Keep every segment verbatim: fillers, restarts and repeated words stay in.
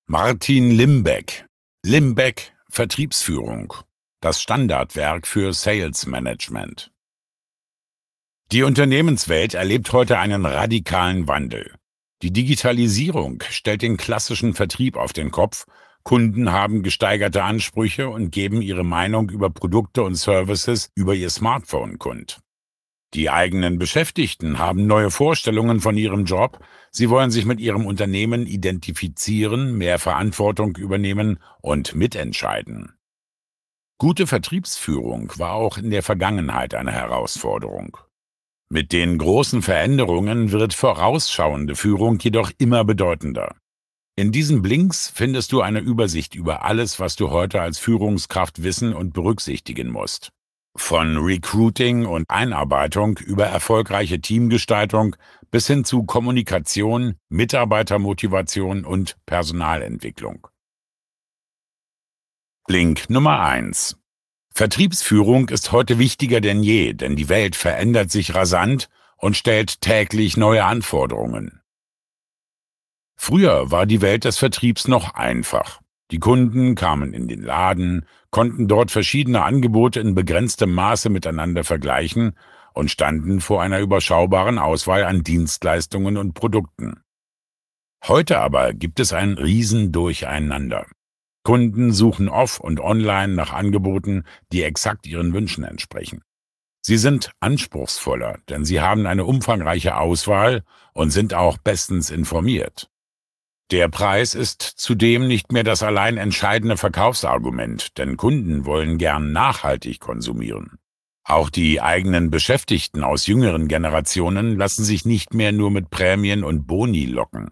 Martin Limbeck. Limbeck Vertriebsführung. Das Standardwerk für Sales Management. Die Unternehmenswelt erlebt heute einen radikalen Wandel. Die Digitalisierung stellt den klassischen Vertrieb auf den Kopf. Kunden haben gesteigerte Ansprüche und geben ihre Meinung über Produkte und Services über ihr Smartphone kund. Die eigenen Beschäftigten haben neue Vorstellungen von ihrem Job. Sie wollen sich mit ihrem Unternehmen identifizieren, mehr Verantwortung übernehmen und mitentscheiden. Gute Vertriebsführung war auch in der Vergangenheit eine Herausforderung. Mit den großen Veränderungen wird vorausschauende Führung jedoch immer bedeutender. In diesen Blinks findest du eine Übersicht über alles, was du heute als Führungskraft wissen und berücksichtigen musst. Von Recruiting und Einarbeitung über erfolgreiche Teamgestaltung bis hin zu Kommunikation, Mitarbeitermotivation und Personalentwicklung. Blink Nummer eins. Vertriebsführung ist heute wichtiger denn je, denn die Welt verändert sich rasant und stellt täglich neue Anforderungen. Früher war die Welt des Vertriebs noch einfach. Die Kunden kamen in den Laden, konnten dort verschiedene Angebote in begrenztem Maße miteinander vergleichen und standen vor einer überschaubaren Auswahl an Dienstleistungen und Produkten. Heute aber gibt es ein Riesendurcheinander. Kunden suchen off und online nach Angeboten, die exakt ihren Wünschen entsprechen. Sie sind anspruchsvoller, denn sie haben eine umfangreiche Auswahl und sind auch bestens informiert. Der Preis ist zudem nicht mehr das allein entscheidende Verkaufsargument, denn Kunden wollen gern nachhaltig konsumieren. Auch die eigenen Beschäftigten aus jüngeren Generationen lassen sich nicht mehr nur mit Prämien und Boni locken.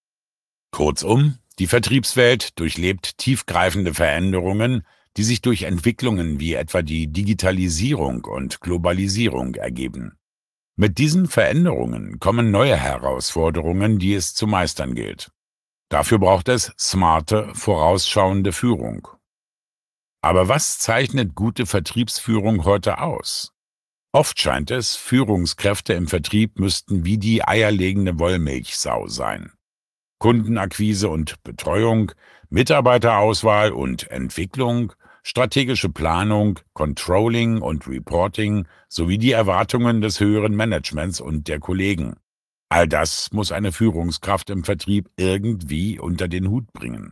Kurzum, die Vertriebswelt durchlebt tiefgreifende Veränderungen, die sich durch Entwicklungen wie etwa die Digitalisierung und Globalisierung ergeben. Mit diesen Veränderungen kommen neue Herausforderungen, die es zu meistern gilt. Dafür braucht es smarte, vorausschauende Führung. Aber was zeichnet gute Vertriebsführung heute aus? Oft scheint es, Führungskräfte im Vertrieb müssten wie die eierlegende Wollmilchsau sein. Kundenakquise und Betreuung, Mitarbeiterauswahl und Entwicklung, strategische Planung, Controlling und Reporting sowie die Erwartungen des höheren Managements und der Kollegen. All das muss eine Führungskraft im Vertrieb irgendwie unter den Hut bringen.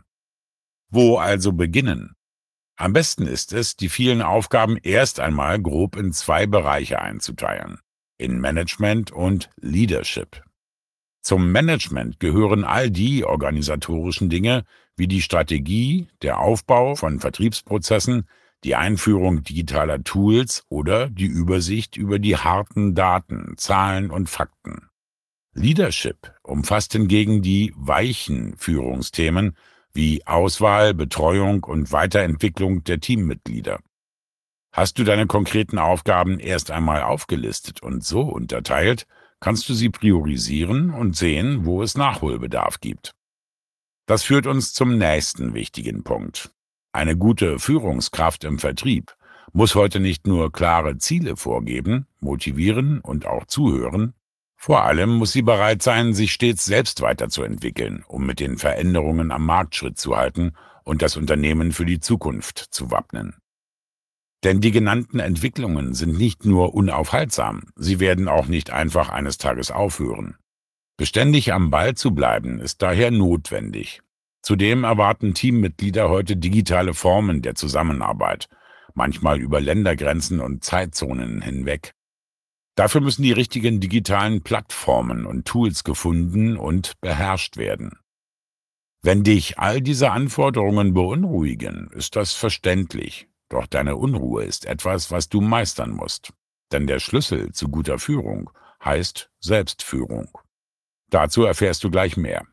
Wo also beginnen? Am besten ist es, die vielen Aufgaben erst einmal grob in zwei Bereiche einzuteilen: in Management und Leadership. Zum Management gehören all die organisatorischen Dinge wie die Strategie, der Aufbau von Vertriebsprozessen, die Einführung digitaler Tools oder die Übersicht über die harten Daten, Zahlen und Fakten. Leadership umfasst hingegen die weichen Führungsthemen wie Auswahl, Betreuung und Weiterentwicklung der Teammitglieder. Hast du deine konkreten Aufgaben erst einmal aufgelistet und so unterteilt, kannst du sie priorisieren und sehen, wo es Nachholbedarf gibt. Das führt uns zum nächsten wichtigen Punkt. Eine gute Führungskraft im Vertrieb muss heute nicht nur klare Ziele vorgeben, motivieren und auch zuhören. Vor allem muss sie bereit sein, sich stets selbst weiterzuentwickeln, um mit den Veränderungen am Markt Schritt zu halten und das Unternehmen für die Zukunft zu wappnen. Denn die genannten Entwicklungen sind nicht nur unaufhaltsam, sie werden auch nicht einfach eines Tages aufhören. Beständig am Ball zu bleiben, ist daher notwendig. Zudem erwarten Teammitglieder heute digitale Formen der Zusammenarbeit, manchmal über Ländergrenzen und Zeitzonen hinweg. Dafür müssen die richtigen digitalen Plattformen und Tools gefunden und beherrscht werden. Wenn dich all diese Anforderungen beunruhigen, ist das verständlich. Doch deine Unruhe ist etwas, was du meistern musst. Denn der Schlüssel zu guter Führung heißt Selbstführung. Dazu erfährst du gleich mehr.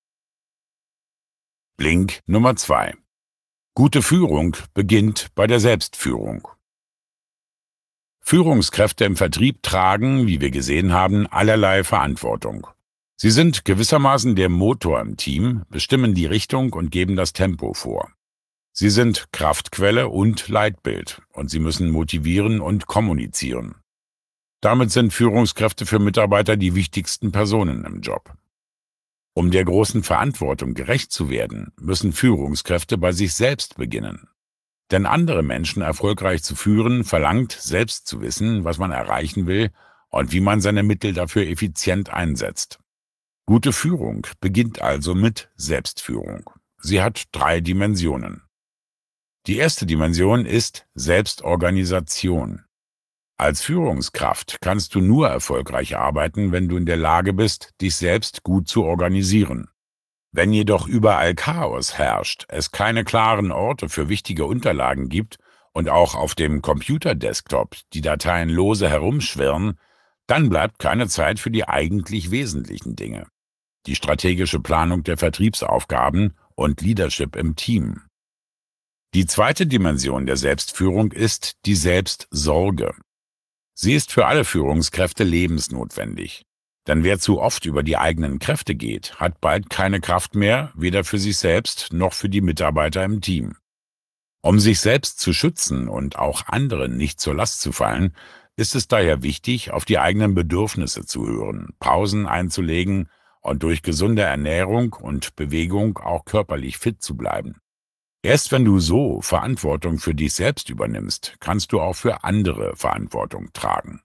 Blink Nummer zwei. Gute Führung beginnt bei der Selbstführung. Führungskräfte im Vertrieb tragen, wie wir gesehen haben, allerlei Verantwortung. Sie sind gewissermaßen der Motor im Team, bestimmen die Richtung und geben das Tempo vor. Sie sind Kraftquelle und Leitbild und sie müssen motivieren und kommunizieren. Damit sind Führungskräfte für Mitarbeiter die wichtigsten Personen im Job. Um der großen Verantwortung gerecht zu werden, müssen Führungskräfte bei sich selbst beginnen. Denn andere Menschen erfolgreich zu führen, verlangt, selbst zu wissen, was man erreichen will und wie man seine Mittel dafür effizient einsetzt. Gute Führung beginnt also mit Selbstführung. Sie hat drei Dimensionen. Die erste Dimension ist Selbstorganisation. Als Führungskraft kannst du nur erfolgreich arbeiten, wenn du in der Lage bist, dich selbst gut zu organisieren. Wenn jedoch überall Chaos herrscht, es keine klaren Orte für wichtige Unterlagen gibt und auch auf dem Computerdesktop die Dateien lose herumschwirren, dann bleibt keine Zeit für die eigentlich wesentlichen Dinge. Die strategische Planung der Vertriebsaufgaben und Leadership im Team. Die zweite Dimension der Selbstführung ist die Selbstsorge. Sie ist für alle Führungskräfte lebensnotwendig. Denn wer zu oft über die eigenen Kräfte geht, hat bald keine Kraft mehr, weder für sich selbst noch für die Mitarbeiter im Team. Um sich selbst zu schützen und auch anderen nicht zur Last zu fallen, ist es daher wichtig, auf die eigenen Bedürfnisse zu hören, Pausen einzulegen und durch gesunde Ernährung und Bewegung auch körperlich fit zu bleiben. Erst wenn du so Verantwortung für dich selbst übernimmst, kannst du auch für andere Verantwortung tragen.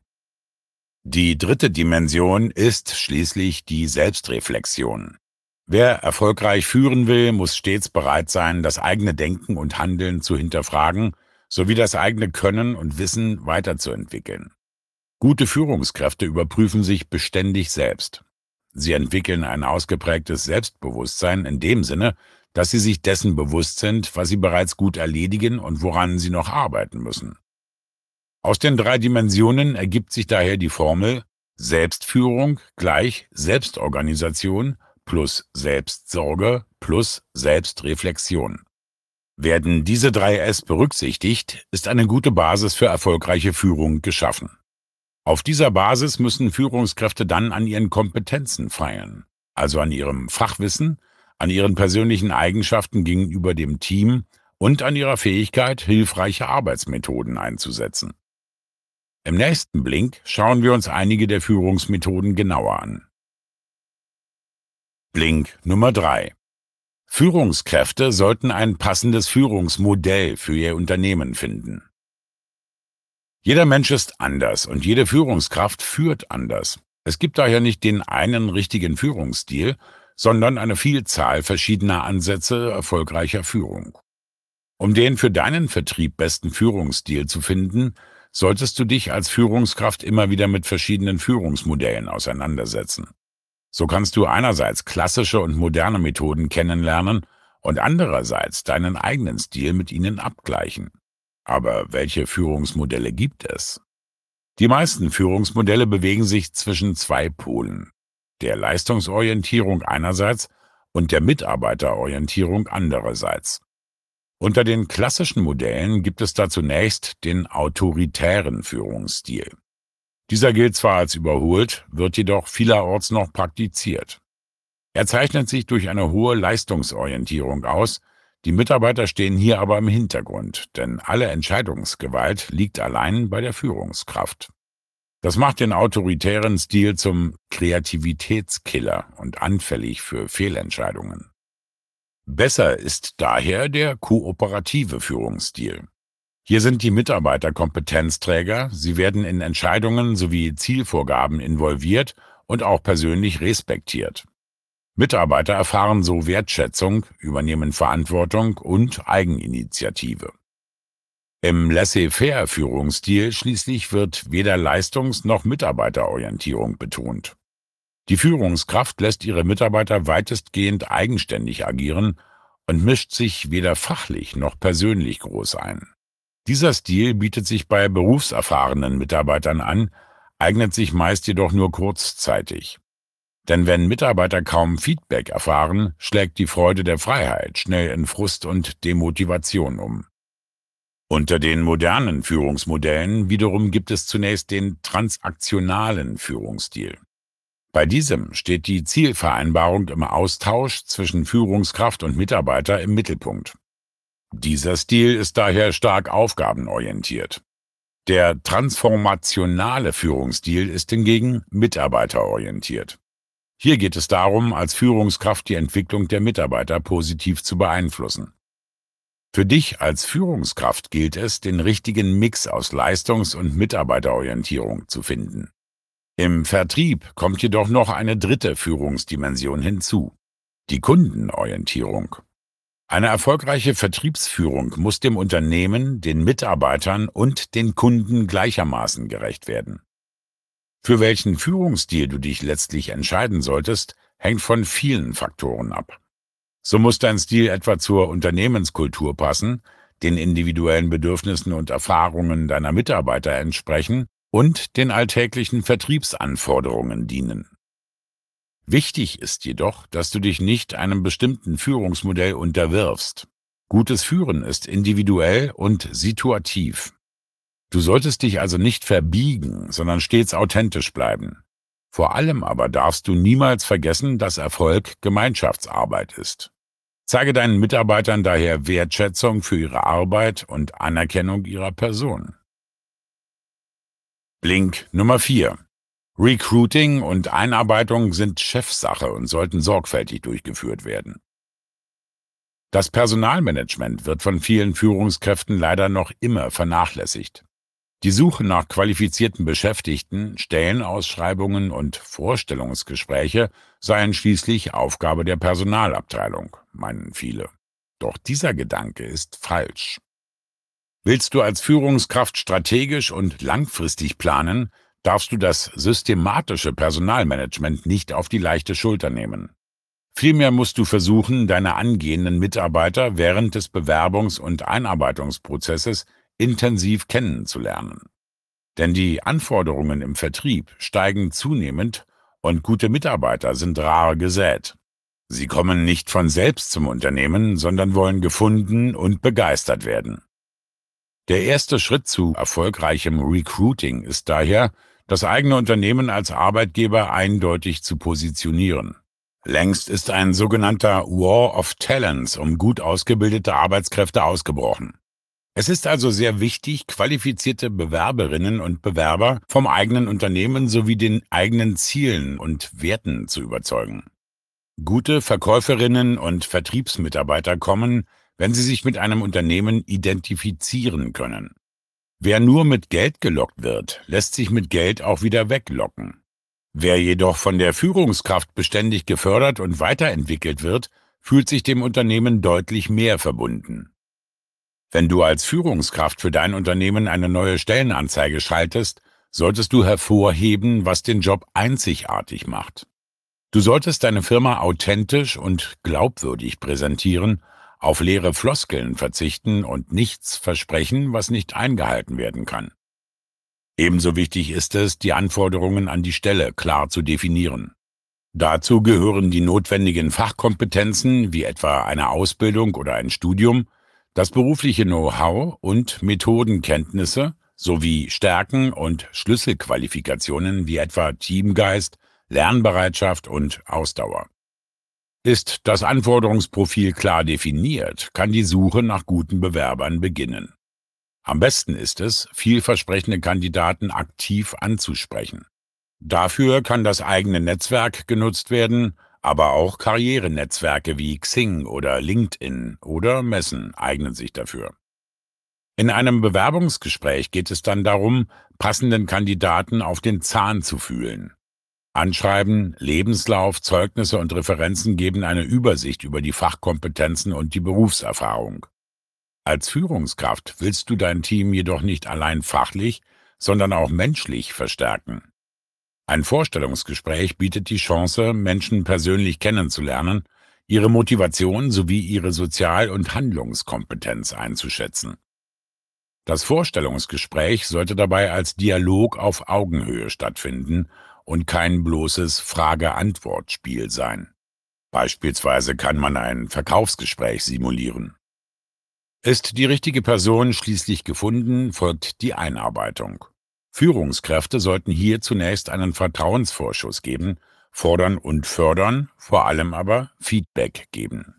Die dritte Dimension ist schließlich die Selbstreflexion. Wer erfolgreich führen will, muss stets bereit sein, das eigene Denken und Handeln zu hinterfragen, sowie das eigene Können und Wissen weiterzuentwickeln. Gute Führungskräfte überprüfen sich beständig selbst. Sie entwickeln ein ausgeprägtes Selbstbewusstsein in dem Sinne, dass sie sich dessen bewusst sind, was sie bereits gut erledigen und woran sie noch arbeiten müssen. Aus den drei Dimensionen ergibt sich daher die Formel Selbstführung gleich Selbstorganisation plus Selbstsorge plus Selbstreflexion. Werden diese drei S berücksichtigt, ist eine gute Basis für erfolgreiche Führung geschaffen. Auf dieser Basis müssen Führungskräfte dann an ihren Kompetenzen feilen, also an ihrem Fachwissen, an ihren persönlichen Eigenschaften gegenüber dem Team und an ihrer Fähigkeit, hilfreiche Arbeitsmethoden einzusetzen. Im nächsten Blink schauen wir uns einige der Führungsmethoden genauer an. Blink Nummer drei. Führungskräfte sollten ein passendes Führungsmodell für ihr Unternehmen finden. Jeder Mensch ist anders und jede Führungskraft führt anders. Es gibt daher nicht den einen richtigen Führungsstil, sondern eine Vielzahl verschiedener Ansätze erfolgreicher Führung. Um den für deinen Vertrieb besten Führungsstil zu finden, solltest du dich als Führungskraft immer wieder mit verschiedenen Führungsmodellen auseinandersetzen. So kannst du einerseits klassische und moderne Methoden kennenlernen und andererseits deinen eigenen Stil mit ihnen abgleichen. Aber welche Führungsmodelle gibt es? Die meisten Führungsmodelle bewegen sich zwischen zwei Polen, der Leistungsorientierung einerseits und der Mitarbeiterorientierung andererseits. Unter den klassischen Modellen gibt es da zunächst den autoritären Führungsstil. Dieser gilt zwar als überholt, wird jedoch vielerorts noch praktiziert. Er zeichnet sich durch eine hohe Leistungsorientierung aus, die Mitarbeiter stehen hier aber im Hintergrund, denn alle Entscheidungsgewalt liegt allein bei der Führungskraft. Das macht den autoritären Stil zum Kreativitätskiller und anfällig für Fehlentscheidungen. Besser ist daher der kooperative Führungsstil. Hier sind die Mitarbeiter Kompetenzträger, sie werden in Entscheidungen sowie Zielvorgaben involviert und auch persönlich respektiert. Mitarbeiter erfahren so Wertschätzung, übernehmen Verantwortung und Eigeninitiative. Im Laissez-faire-Führungsstil schließlich wird weder Leistungs- noch Mitarbeiterorientierung betont. Die Führungskraft lässt ihre Mitarbeiter weitestgehend eigenständig agieren und mischt sich weder fachlich noch persönlich groß ein. Dieser Stil bietet sich bei berufserfahrenen Mitarbeitern an, eignet sich meist jedoch nur kurzzeitig. Denn wenn Mitarbeiter kaum Feedback erfahren, schlägt die Freude der Freiheit schnell in Frust und Demotivation um. Unter den modernen Führungsmodellen wiederum gibt es zunächst den transaktionalen Führungsstil. Bei diesem steht die Zielvereinbarung im Austausch zwischen Führungskraft und Mitarbeiter im Mittelpunkt. Dieser Stil ist daher stark aufgabenorientiert. Der transformationale Führungsstil ist hingegen mitarbeiterorientiert. Hier geht es darum, als Führungskraft die Entwicklung der Mitarbeiter positiv zu beeinflussen. Für dich als Führungskraft gilt es, den richtigen Mix aus Leistungs- und Mitarbeiterorientierung zu finden. Im Vertrieb kommt jedoch noch eine dritte Führungsdimension hinzu: die Kundenorientierung. Eine erfolgreiche Vertriebsführung muss dem Unternehmen, den Mitarbeitern und den Kunden gleichermaßen gerecht werden. Für welchen Führungsstil du dich letztlich entscheiden solltest, hängt von vielen Faktoren ab. So muss dein Stil etwa zur Unternehmenskultur passen, den individuellen Bedürfnissen und Erfahrungen deiner Mitarbeiter entsprechen und den alltäglichen Vertriebsanforderungen dienen. Wichtig ist jedoch, dass du dich nicht einem bestimmten Führungsmodell unterwirfst. Gutes Führen ist individuell und situativ. Du solltest dich also nicht verbiegen, sondern stets authentisch bleiben. Vor allem aber darfst du niemals vergessen, dass Erfolg Gemeinschaftsarbeit ist. Zeige deinen Mitarbeitern daher Wertschätzung für ihre Arbeit und Anerkennung ihrer Person. Blink Nummer vier. Recruiting und Einarbeitung sind Chefsache und sollten sorgfältig durchgeführt werden. Das Personalmanagement wird von vielen Führungskräften leider noch immer vernachlässigt. Die Suche nach qualifizierten Beschäftigten, Stellenausschreibungen und Vorstellungsgespräche seien schließlich Aufgabe der Personalabteilung, meinen viele. Doch dieser Gedanke ist falsch. Willst du als Führungskraft strategisch und langfristig planen, darfst du das systematische Personalmanagement nicht auf die leichte Schulter nehmen. Vielmehr musst du versuchen, deine angehenden Mitarbeiter während des Bewerbungs- und Einarbeitungsprozesses intensiv kennenzulernen. Denn die Anforderungen im Vertrieb steigen zunehmend und gute Mitarbeiter sind rar gesät. Sie kommen nicht von selbst zum Unternehmen, sondern wollen gefunden und begeistert werden. Der erste Schritt zu erfolgreichem Recruiting ist daher, das eigene Unternehmen als Arbeitgeber eindeutig zu positionieren. Längst ist ein sogenannter War of Talents um gut ausgebildete Arbeitskräfte ausgebrochen. Es ist also sehr wichtig, qualifizierte Bewerberinnen und Bewerber vom eigenen Unternehmen sowie den eigenen Zielen und Werten zu überzeugen. Gute Verkäuferinnen und Vertriebsmitarbeiter kommen, wenn sie sich mit einem Unternehmen identifizieren können. Wer nur mit Geld gelockt wird, lässt sich mit Geld auch wieder weglocken. Wer jedoch von der Führungskraft beständig gefördert und weiterentwickelt wird, fühlt sich dem Unternehmen deutlich mehr verbunden. Wenn du als Führungskraft für dein Unternehmen eine neue Stellenanzeige schaltest, solltest du hervorheben, was den Job einzigartig macht. Du solltest deine Firma authentisch und glaubwürdig präsentieren, auf leere Floskeln verzichten und nichts versprechen, was nicht eingehalten werden kann. Ebenso wichtig ist es, die Anforderungen an die Stelle klar zu definieren. Dazu gehören die notwendigen Fachkompetenzen, wie etwa eine Ausbildung oder ein Studium, das berufliche Know-how und Methodenkenntnisse sowie Stärken und Schlüsselqualifikationen wie etwa Teamgeist, Lernbereitschaft und Ausdauer. Ist das Anforderungsprofil klar definiert, kann die Suche nach guten Bewerbern beginnen. Am besten ist es, vielversprechende Kandidaten aktiv anzusprechen. Dafür kann das eigene Netzwerk genutzt werden, aber auch Karrierenetzwerke wie Xing oder LinkedIn oder Messen eignen sich dafür. In einem Bewerbungsgespräch geht es dann darum, passenden Kandidaten auf den Zahn zu fühlen. Anschreiben, Lebenslauf, Zeugnisse und Referenzen geben eine Übersicht über die Fachkompetenzen und die Berufserfahrung. Als Führungskraft willst du dein Team jedoch nicht allein fachlich, sondern auch menschlich verstärken. Ein Vorstellungsgespräch bietet die Chance, Menschen persönlich kennenzulernen, ihre Motivation sowie ihre Sozial- und Handlungskompetenz einzuschätzen. Das Vorstellungsgespräch sollte dabei als Dialog auf Augenhöhe stattfinden und kein bloßes Frage-Antwort-Spiel sein. Beispielsweise kann man ein Verkaufsgespräch simulieren. Ist die richtige Person schließlich gefunden, folgt die Einarbeitung. Führungskräfte sollten hier zunächst einen Vertrauensvorschuss geben, fordern und fördern, vor allem aber Feedback geben.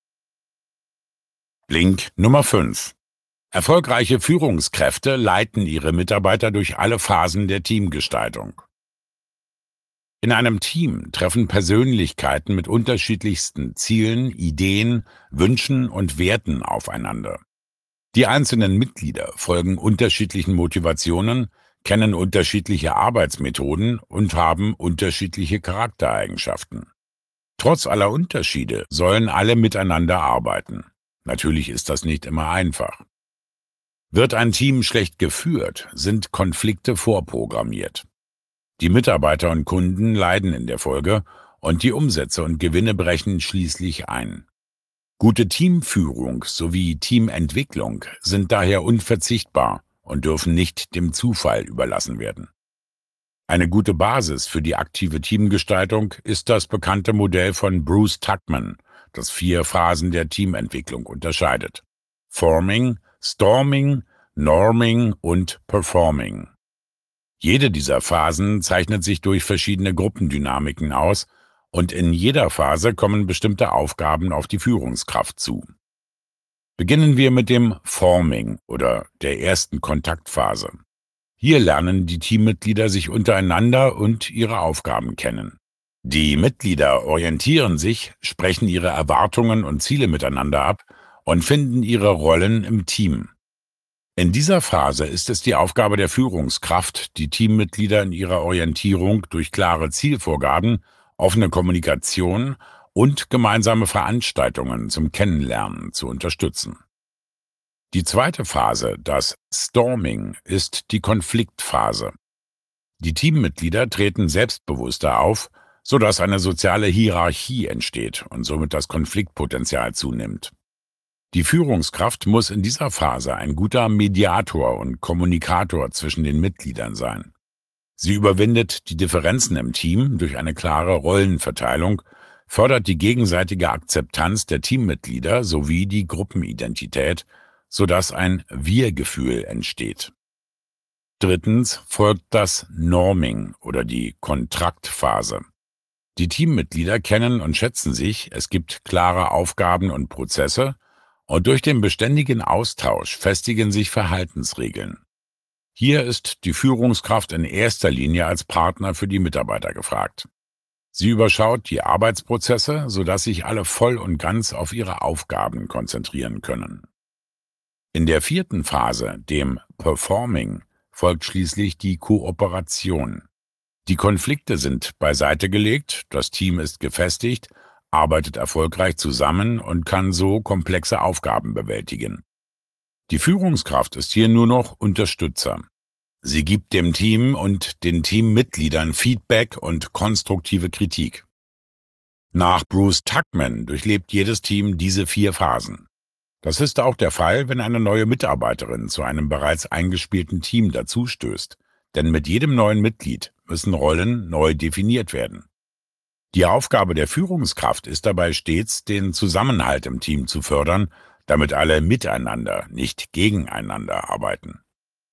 Blink Nummer fünf. Erfolgreiche Führungskräfte leiten ihre Mitarbeiter durch alle Phasen der Teamgestaltung. In einem Team treffen Persönlichkeiten mit unterschiedlichsten Zielen, Ideen, Wünschen und Werten aufeinander. Die einzelnen Mitglieder folgen unterschiedlichen Motivationen, kennen unterschiedliche Arbeitsmethoden und haben unterschiedliche Charaktereigenschaften. Trotz aller Unterschiede sollen alle miteinander arbeiten. Natürlich ist das nicht immer einfach. Wird ein Team schlecht geführt, sind Konflikte vorprogrammiert. Die Mitarbeiter und Kunden leiden in der Folge und die Umsätze und Gewinne brechen schließlich ein. Gute Teamführung sowie Teamentwicklung sind daher unverzichtbar und dürfen nicht dem Zufall überlassen werden. Eine gute Basis für die aktive Teamgestaltung ist das bekannte Modell von Bruce Tuckman, das vier Phasen der Teamentwicklung unterscheidet: Forming, Storming, Norming und Performing. Jede dieser Phasen zeichnet sich durch verschiedene Gruppendynamiken aus und in jeder Phase kommen bestimmte Aufgaben auf die Führungskraft zu. Beginnen wir mit dem Forming oder der ersten Kontaktphase. Hier lernen die Teammitglieder sich untereinander und ihre Aufgaben kennen. Die Mitglieder orientieren sich, sprechen ihre Erwartungen und Ziele miteinander ab und finden ihre Rollen im Team. In dieser Phase ist es die Aufgabe der Führungskraft, die Teammitglieder in ihrer Orientierung durch klare Zielvorgaben, offene Kommunikation und gemeinsame Veranstaltungen zum Kennenlernen zu unterstützen. Die zweite Phase, das Storming, ist die Konfliktphase. Die Teammitglieder treten selbstbewusster auf, sodass eine soziale Hierarchie entsteht und somit das Konfliktpotenzial zunimmt. Die Führungskraft muss in dieser Phase ein guter Mediator und Kommunikator zwischen den Mitgliedern sein. Sie überwindet die Differenzen im Team durch eine klare Rollenverteilung, fördert die gegenseitige Akzeptanz der Teammitglieder sowie die Gruppenidentität, sodass ein Wir-Gefühl entsteht. Drittens folgt das Norming oder die Kontraktphase. Die Teammitglieder kennen und schätzen sich, es gibt klare Aufgaben und Prozesse, und durch den beständigen Austausch festigen sich Verhaltensregeln. Hier ist die Führungskraft in erster Linie als Partner für die Mitarbeiter gefragt. Sie überschaut die Arbeitsprozesse, sodass sich alle voll und ganz auf ihre Aufgaben konzentrieren können. In der vierten Phase, dem Performing, folgt schließlich die Kooperation. Die Konflikte sind beiseite gelegt, das Team ist gefestigt, arbeitet erfolgreich zusammen und kann so komplexe Aufgaben bewältigen. Die Führungskraft ist hier nur noch Unterstützer. Sie gibt dem Team und den Teammitgliedern Feedback und konstruktive Kritik. Nach Bruce Tuckman durchlebt jedes Team diese vier Phasen. Das ist auch der Fall, wenn eine neue Mitarbeiterin zu einem bereits eingespielten Team dazustößt, denn mit jedem neuen Mitglied müssen Rollen neu definiert werden. Die Aufgabe der Führungskraft ist dabei stets, den Zusammenhalt im Team zu fördern, damit alle miteinander, nicht gegeneinander arbeiten.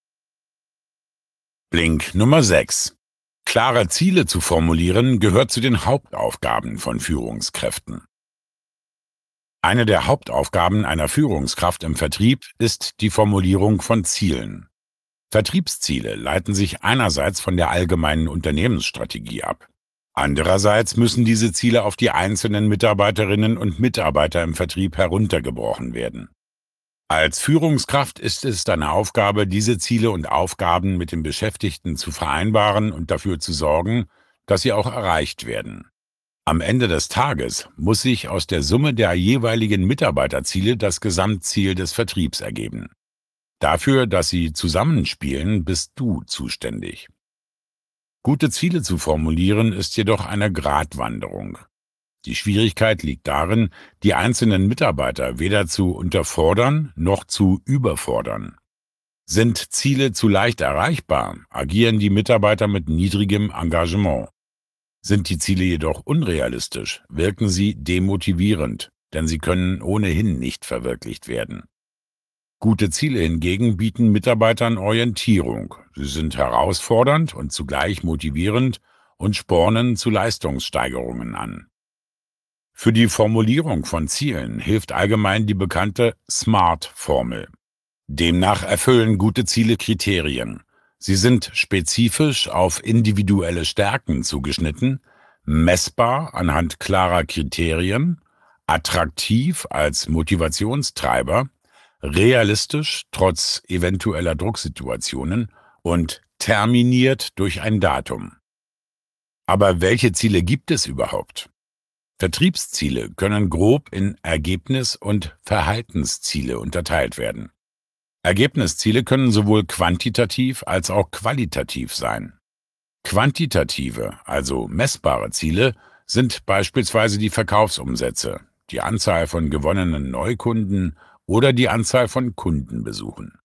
Blink Nummer sechs. Klare Ziele zu formulieren gehört zu den Hauptaufgaben von Führungskräften. Eine der Hauptaufgaben einer Führungskraft im Vertrieb ist die Formulierung von Zielen. Vertriebsziele leiten sich einerseits von der allgemeinen Unternehmensstrategie ab. Andererseits müssen diese Ziele auf die einzelnen Mitarbeiterinnen und Mitarbeiter im Vertrieb heruntergebrochen werden. Als Führungskraft ist es deine Aufgabe, diese Ziele und Aufgaben mit den Beschäftigten zu vereinbaren und dafür zu sorgen, dass sie auch erreicht werden. Am Ende des Tages muss sich aus der Summe der jeweiligen Mitarbeiterziele das Gesamtziel des Vertriebs ergeben. Dafür, dass sie zusammenspielen, bist du zuständig. Gute Ziele zu formulieren ist jedoch eine Gratwanderung. Die Schwierigkeit liegt darin, die einzelnen Mitarbeiter weder zu unterfordern noch zu überfordern. Sind Ziele zu leicht erreichbar, agieren die Mitarbeiter mit niedrigem Engagement. Sind die Ziele jedoch unrealistisch, wirken sie demotivierend, denn sie können ohnehin nicht verwirklicht werden. Gute Ziele hingegen bieten Mitarbeitern Orientierung. Sie sind herausfordernd und zugleich motivierend und spornen zu Leistungssteigerungen an. Für die Formulierung von Zielen hilft allgemein die bekannte SMART-Formel. Demnach erfüllen gute Ziele Kriterien: Sie sind spezifisch auf individuelle Stärken zugeschnitten, messbar anhand klarer Kriterien, attraktiv als Motivationstreiber, realistisch trotz eventueller Drucksituationen und terminiert durch ein Datum. Aber welche Ziele gibt es überhaupt? Vertriebsziele können grob in Ergebnis- und Verhaltensziele unterteilt werden. Ergebnisziele können sowohl quantitativ als auch qualitativ sein. Quantitative, also messbare Ziele, sind beispielsweise die Verkaufsumsätze, die Anzahl von gewonnenen Neukunden oder die Anzahl von Kundenbesuchen.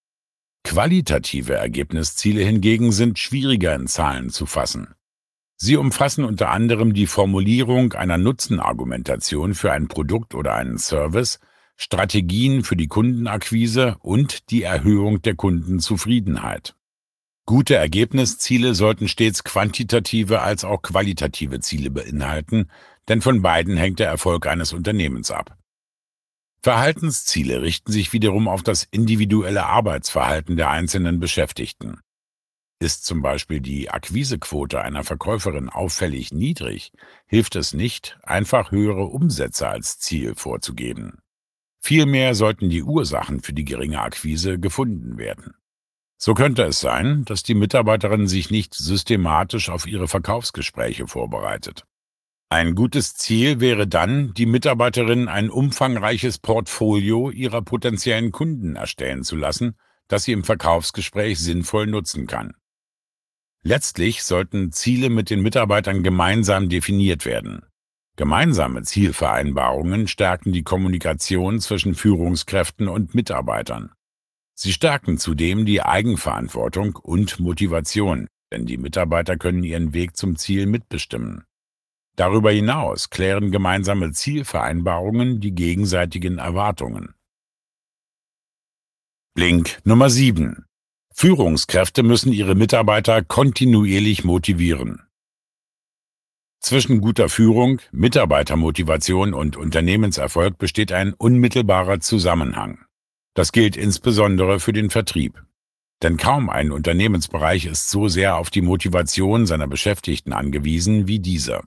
Qualitative Ergebnisziele hingegen sind schwieriger in Zahlen zu fassen. Sie umfassen unter anderem die Formulierung einer Nutzenargumentation für ein Produkt oder einen Service, Strategien für die Kundenakquise und die Erhöhung der Kundenzufriedenheit. Gute Ergebnisziele sollten stets quantitative als auch qualitative Ziele beinhalten, denn von beiden hängt der Erfolg eines Unternehmens ab. Verhaltensziele richten sich wiederum auf das individuelle Arbeitsverhalten der einzelnen Beschäftigten. Ist zum Beispiel die Akquisequote einer Verkäuferin auffällig niedrig, hilft es nicht, einfach höhere Umsätze als Ziel vorzugeben. Vielmehr sollten die Ursachen für die geringe Akquise gefunden werden. So könnte es sein, dass die Mitarbeiterin sich nicht systematisch auf ihre Verkaufsgespräche vorbereitet. Ein gutes Ziel wäre dann, die Mitarbeiterin ein umfangreiches Portfolio ihrer potenziellen Kunden erstellen zu lassen, das sie im Verkaufsgespräch sinnvoll nutzen kann. Letztlich sollten Ziele mit den Mitarbeitern gemeinsam definiert werden. Gemeinsame Zielvereinbarungen stärken die Kommunikation zwischen Führungskräften und Mitarbeitern. Sie stärken zudem die Eigenverantwortung und Motivation, denn die Mitarbeiter können ihren Weg zum Ziel mitbestimmen. Darüber hinaus klären gemeinsame Zielvereinbarungen die gegenseitigen Erwartungen. Link Nummer sieben. Führungskräfte müssen ihre Mitarbeiter kontinuierlich motivieren. Zwischen guter Führung, Mitarbeitermotivation und Unternehmenserfolg besteht ein unmittelbarer Zusammenhang. Das gilt insbesondere für den Vertrieb. Denn kaum ein Unternehmensbereich ist so sehr auf die Motivation seiner Beschäftigten angewiesen wie dieser.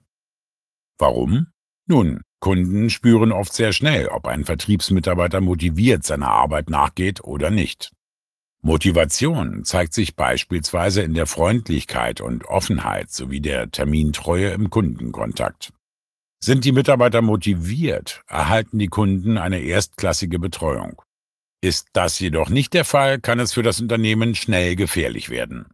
Warum? Nun, Kunden spüren oft sehr schnell, ob ein Vertriebsmitarbeiter motiviert seiner Arbeit nachgeht oder nicht. Motivation zeigt sich beispielsweise in der Freundlichkeit und Offenheit sowie der Termintreue im Kundenkontakt. Sind die Mitarbeiter motiviert, erhalten die Kunden eine erstklassige Betreuung. Ist das jedoch nicht der Fall, kann es für das Unternehmen schnell gefährlich werden.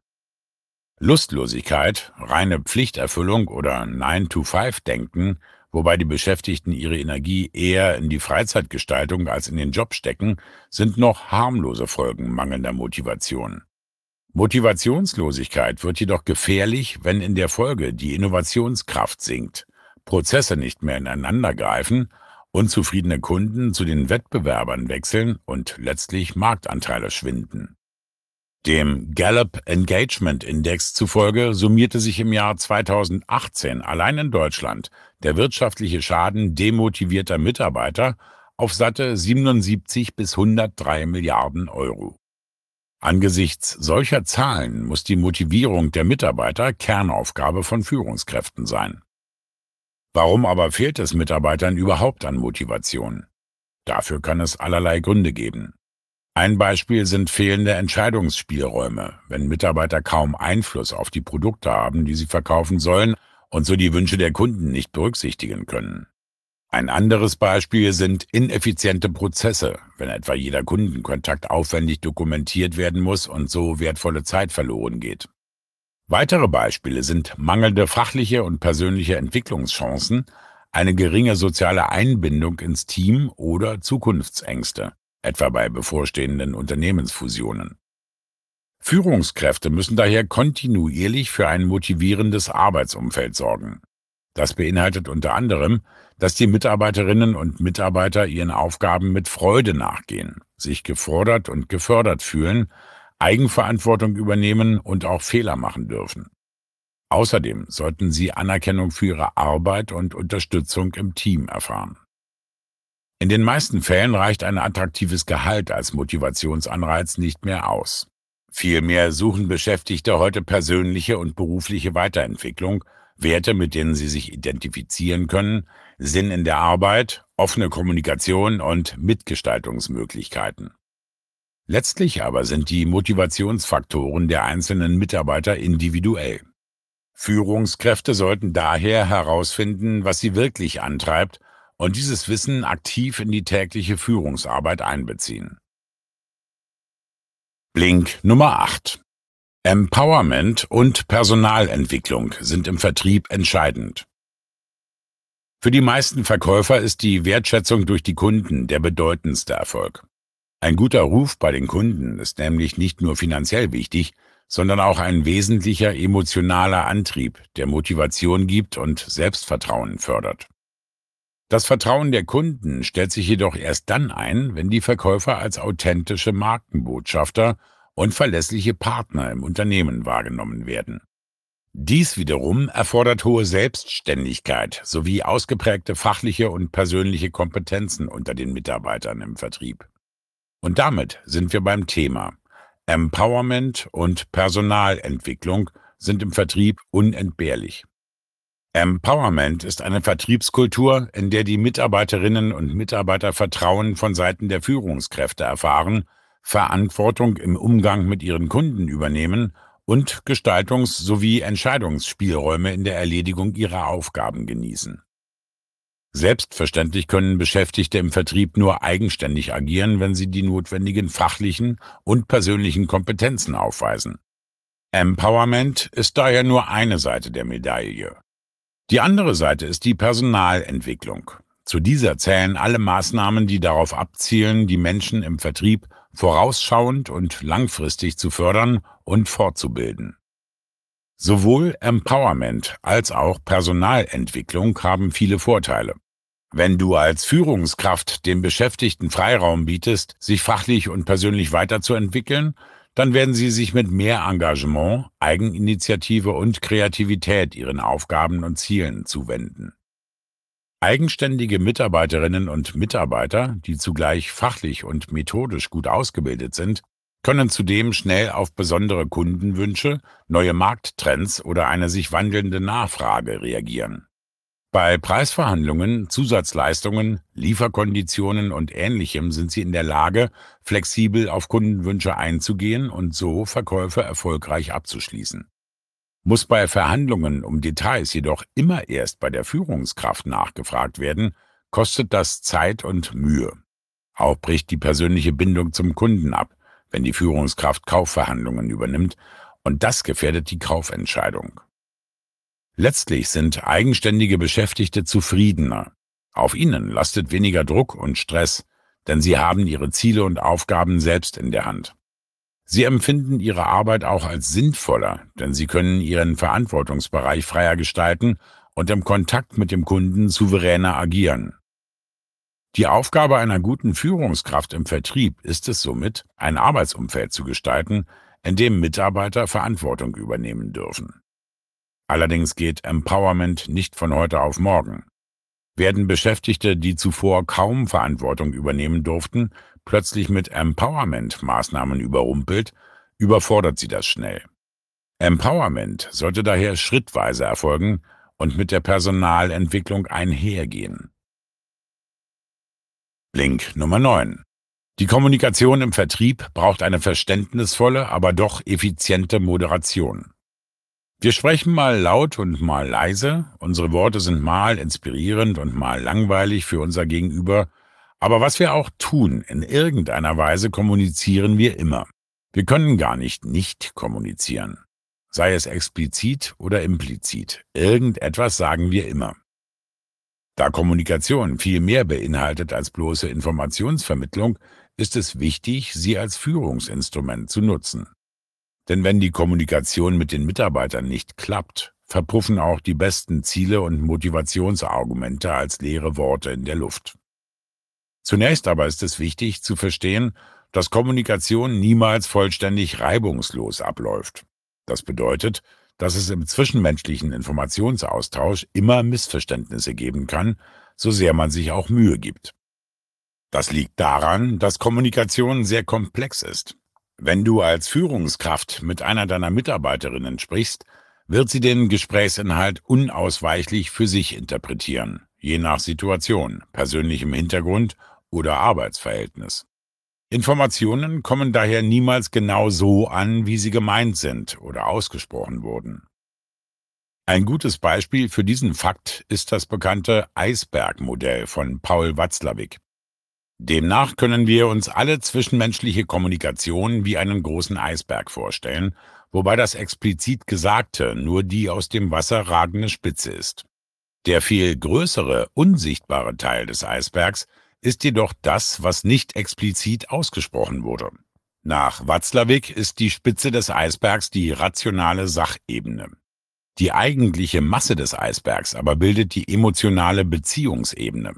Lustlosigkeit, reine Pflichterfüllung oder nine to five Denken, wobei die Beschäftigten ihre Energie eher in die Freizeitgestaltung als in den Job stecken, sind noch harmlose Folgen mangelnder Motivation. Motivationslosigkeit wird jedoch gefährlich, wenn in der Folge die Innovationskraft sinkt, Prozesse nicht mehr ineinander greifen, unzufriedene Kunden zu den Wettbewerbern wechseln und letztlich Marktanteile schwinden. Dem Gallup Engagement Index zufolge summierte sich im Jahr zweitausendachtzehn allein in Deutschland der wirtschaftliche Schaden demotivierter Mitarbeiter auf satte siebenundsiebzig bis hundertdrei Milliarden Euro. Angesichts solcher Zahlen muss die Motivierung der Mitarbeiter Kernaufgabe von Führungskräften sein. Warum aber fehlt es Mitarbeitern überhaupt an Motivation? Dafür kann es allerlei Gründe geben. Ein Beispiel sind fehlende Entscheidungsspielräume, wenn Mitarbeiter kaum Einfluss auf die Produkte haben, die sie verkaufen sollen und so die Wünsche der Kunden nicht berücksichtigen können. Ein anderes Beispiel sind ineffiziente Prozesse, wenn etwa jeder Kundenkontakt aufwendig dokumentiert werden muss und so wertvolle Zeit verloren geht. Weitere Beispiele sind mangelnde fachliche und persönliche Entwicklungschancen, eine geringe soziale Einbindung ins Team oder Zukunftsängste, etwa bei bevorstehenden Unternehmensfusionen. Führungskräfte müssen daher kontinuierlich für ein motivierendes Arbeitsumfeld sorgen. Das beinhaltet unter anderem, dass die Mitarbeiterinnen und Mitarbeiter ihren Aufgaben mit Freude nachgehen, sich gefordert und gefördert fühlen, Eigenverantwortung übernehmen und auch Fehler machen dürfen. Außerdem sollten sie Anerkennung für ihre Arbeit und Unterstützung im Team erfahren. In den meisten Fällen reicht ein attraktives Gehalt als Motivationsanreiz nicht mehr aus. Vielmehr suchen Beschäftigte heute persönliche und berufliche Weiterentwicklung, Werte, mit denen sie sich identifizieren können, Sinn in der Arbeit, offene Kommunikation und Mitgestaltungsmöglichkeiten. Letztlich aber sind die Motivationsfaktoren der einzelnen Mitarbeiter individuell. Führungskräfte sollten daher herausfinden, was sie wirklich antreibt und dieses Wissen aktiv in die tägliche Führungsarbeit einbeziehen. Blink Nummer acht. Empowerment und Personalentwicklung sind im Vertrieb entscheidend. Für die meisten Verkäufer ist die Wertschätzung durch die Kunden der bedeutendste Erfolg. Ein guter Ruf bei den Kunden ist nämlich nicht nur finanziell wichtig, sondern auch ein wesentlicher emotionaler Antrieb, der Motivation gibt und Selbstvertrauen fördert. Das Vertrauen der Kunden stellt sich jedoch erst dann ein, wenn die Verkäufer als authentische Markenbotschafter und verlässliche Partner im Unternehmen wahrgenommen werden. Dies wiederum erfordert hohe Selbstständigkeit sowie ausgeprägte fachliche und persönliche Kompetenzen unter den Mitarbeitern im Vertrieb. Und damit sind wir beim Thema. Empowerment und Personalentwicklung sind im Vertrieb unentbehrlich. Empowerment ist eine Vertriebskultur, in der die Mitarbeiterinnen und Mitarbeiter Vertrauen von Seiten der Führungskräfte erfahren, Verantwortung im Umgang mit ihren Kunden übernehmen und Gestaltungs- sowie Entscheidungsspielräume in der Erledigung ihrer Aufgaben genießen. Selbstverständlich können Beschäftigte im Vertrieb nur eigenständig agieren, wenn sie die notwendigen fachlichen und persönlichen Kompetenzen aufweisen. Empowerment ist daher nur eine Seite der Medaille. Die andere Seite ist die Personalentwicklung. Zu dieser zählen alle Maßnahmen, die darauf abzielen, die Menschen im Vertrieb vorausschauend und langfristig zu fördern und fortzubilden. Sowohl Empowerment als auch Personalentwicklung haben viele Vorteile. Wenn du als Führungskraft den Beschäftigten Freiraum bietest, sich fachlich und persönlich weiterzuentwickeln, dann werden sie sich mit mehr Engagement, Eigeninitiative und Kreativität ihren Aufgaben und Zielen zuwenden. Eigenständige Mitarbeiterinnen und Mitarbeiter, die zugleich fachlich und methodisch gut ausgebildet sind, können zudem schnell auf besondere Kundenwünsche, neue Markttrends oder eine sich wandelnde Nachfrage reagieren. Bei Preisverhandlungen, Zusatzleistungen, Lieferkonditionen und Ähnlichem sind sie in der Lage, flexibel auf Kundenwünsche einzugehen und so Verkäufe erfolgreich abzuschließen. Muss bei Verhandlungen um Details jedoch immer erst bei der Führungskraft nachgefragt werden, kostet das Zeit und Mühe. Auch bricht die persönliche Bindung zum Kunden ab, wenn die Führungskraft Kaufverhandlungen übernimmt, und das gefährdet die Kaufentscheidung. Letztlich sind eigenständige Beschäftigte zufriedener. Auf ihnen lastet weniger Druck und Stress, denn sie haben ihre Ziele und Aufgaben selbst in der Hand. Sie empfinden ihre Arbeit auch als sinnvoller, denn sie können ihren Verantwortungsbereich freier gestalten und im Kontakt mit dem Kunden souveräner agieren. Die Aufgabe einer guten Führungskraft im Vertrieb ist es somit, ein Arbeitsumfeld zu gestalten, in dem Mitarbeiter Verantwortung übernehmen dürfen. Allerdings geht Empowerment nicht von heute auf morgen. Werden Beschäftigte, die zuvor kaum Verantwortung übernehmen durften, plötzlich mit Empowerment-Maßnahmen überrumpelt, überfordert sie das schnell. Empowerment sollte daher schrittweise erfolgen und mit der Personalentwicklung einhergehen. Blink Nummer neun. Die Kommunikation im Vertrieb braucht eine verständnisvolle, aber doch effiziente Moderation. Wir sprechen mal laut und mal leise, unsere Worte sind mal inspirierend und mal langweilig für unser Gegenüber, aber was wir auch tun, in irgendeiner Weise kommunizieren wir immer. Wir können gar nicht nicht kommunizieren. Sei es explizit oder implizit, irgendetwas sagen wir immer. Da Kommunikation viel mehr beinhaltet als bloße Informationsvermittlung, ist es wichtig, sie als Führungsinstrument zu nutzen. Denn wenn die Kommunikation mit den Mitarbeitern nicht klappt, verpuffen auch die besten Ziele und Motivationsargumente als leere Worte in der Luft. Zunächst aber ist es wichtig zu verstehen, dass Kommunikation niemals vollständig reibungslos abläuft. Das bedeutet, dass es im zwischenmenschlichen Informationsaustausch immer Missverständnisse geben kann, so sehr man sich auch Mühe gibt. Das liegt daran, dass Kommunikation sehr komplex ist. Wenn du als Führungskraft mit einer deiner Mitarbeiterinnen sprichst, wird sie den Gesprächsinhalt unausweichlich für sich interpretieren, je nach Situation, persönlichem Hintergrund oder Arbeitsverhältnis. Informationen kommen daher niemals genau so an, wie sie gemeint sind oder ausgesprochen wurden. Ein gutes Beispiel für diesen Fakt ist das bekannte Eisbergmodell von Paul Watzlawick. Demnach können wir uns alle zwischenmenschliche Kommunikation wie einen großen Eisberg vorstellen, wobei das explizit Gesagte nur die aus dem Wasser ragende Spitze ist. Der viel größere, unsichtbare Teil des Eisbergs ist jedoch das, was nicht explizit ausgesprochen wurde. Nach Watzlawick ist die Spitze des Eisbergs die rationale Sachebene. Die eigentliche Masse des Eisbergs aber bildet die emotionale Beziehungsebene.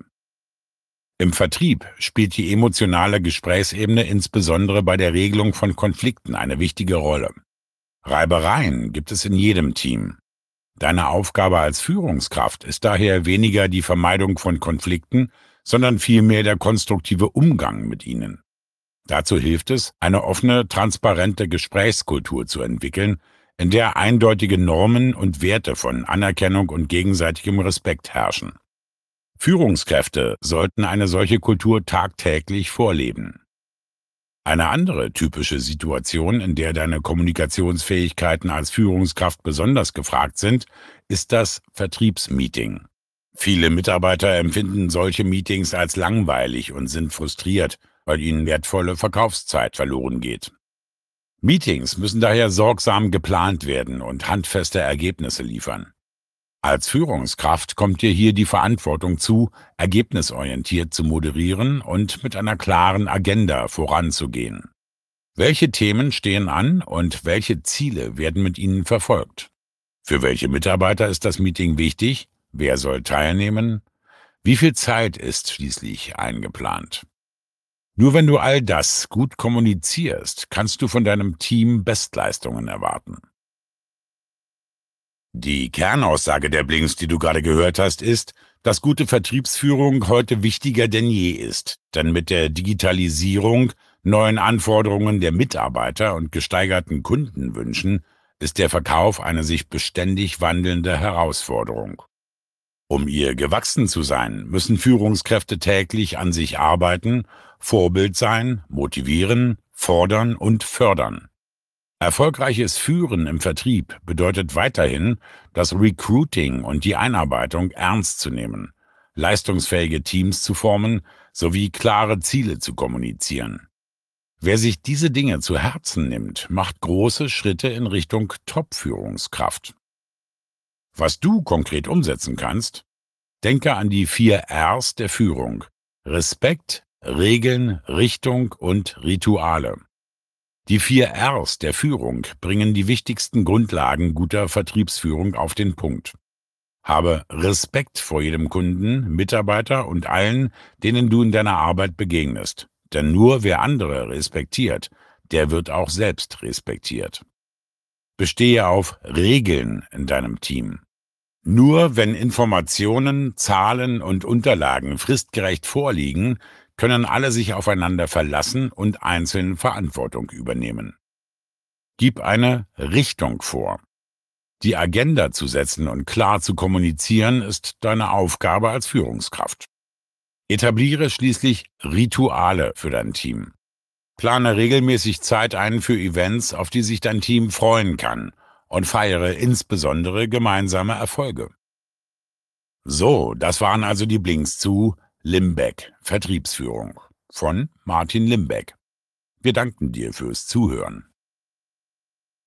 Im Vertrieb spielt die emotionale Gesprächsebene insbesondere bei der Regelung von Konflikten eine wichtige Rolle. Reibereien gibt es in jedem Team. Deine Aufgabe als Führungskraft ist daher weniger die Vermeidung von Konflikten, sondern vielmehr der konstruktive Umgang mit ihnen. Dazu hilft es, eine offene, transparente Gesprächskultur zu entwickeln, in der eindeutige Normen und Werte von Anerkennung und gegenseitigem Respekt herrschen. Führungskräfte sollten eine solche Kultur tagtäglich vorleben. Eine andere typische Situation, in der deine Kommunikationsfähigkeiten als Führungskraft besonders gefragt sind, ist das Vertriebsmeeting. Viele Mitarbeiter empfinden solche Meetings als langweilig und sind frustriert, weil ihnen wertvolle Verkaufszeit verloren geht. Meetings müssen daher sorgsam geplant werden und handfeste Ergebnisse liefern. Als Führungskraft kommt dir hier die Verantwortung zu, ergebnisorientiert zu moderieren und mit einer klaren Agenda voranzugehen. Welche Themen stehen an und welche Ziele werden mit ihnen verfolgt? Für welche Mitarbeiter ist das Meeting wichtig? Wer soll teilnehmen? Wie viel Zeit ist schließlich eingeplant? Nur wenn du all das gut kommunizierst, kannst du von deinem Team Bestleistungen erwarten. Die Kernaussage der Blinks, die du gerade gehört hast, ist, dass gute Vertriebsführung heute wichtiger denn je ist. Denn mit der Digitalisierung, neuen Anforderungen der Mitarbeiter und gesteigerten Kundenwünschen ist der Verkauf eine sich beständig wandelnde Herausforderung. Um ihr gewachsen zu sein, müssen Führungskräfte täglich an sich arbeiten, Vorbild sein, motivieren, fordern und fördern. Erfolgreiches Führen im Vertrieb bedeutet weiterhin, das Recruiting und die Einarbeitung ernst zu nehmen, leistungsfähige Teams zu formen sowie klare Ziele zu kommunizieren. Wer sich diese Dinge zu Herzen nimmt, macht große Schritte in Richtung Top-Führungskraft. Was du konkret umsetzen kannst? Denke an die vier Rs der Führung: Respekt, Regeln, Richtung und Rituale. Die vier Rs der Führung bringen die wichtigsten Grundlagen guter Vertriebsführung auf den Punkt. Habe Respekt vor jedem Kunden, Mitarbeiter und allen, denen du in deiner Arbeit begegnest. Denn nur wer andere respektiert, der wird auch selbst respektiert. Bestehe auf Regeln in deinem Team. Nur wenn Informationen, Zahlen und Unterlagen fristgerecht vorliegen, können alle sich aufeinander verlassen und einzeln Verantwortung übernehmen. Gib eine Richtung vor. Die Agenda zu setzen und klar zu kommunizieren, ist deine Aufgabe als Führungskraft. Etabliere schließlich Rituale für dein Team. Plane regelmäßig Zeit ein für Events, auf die sich dein Team freuen kann, und feiere insbesondere gemeinsame Erfolge. So, das waren also die Blinks zu Limbeck, Vertriebsführung von Martin Limbeck. Wir danken dir fürs Zuhören.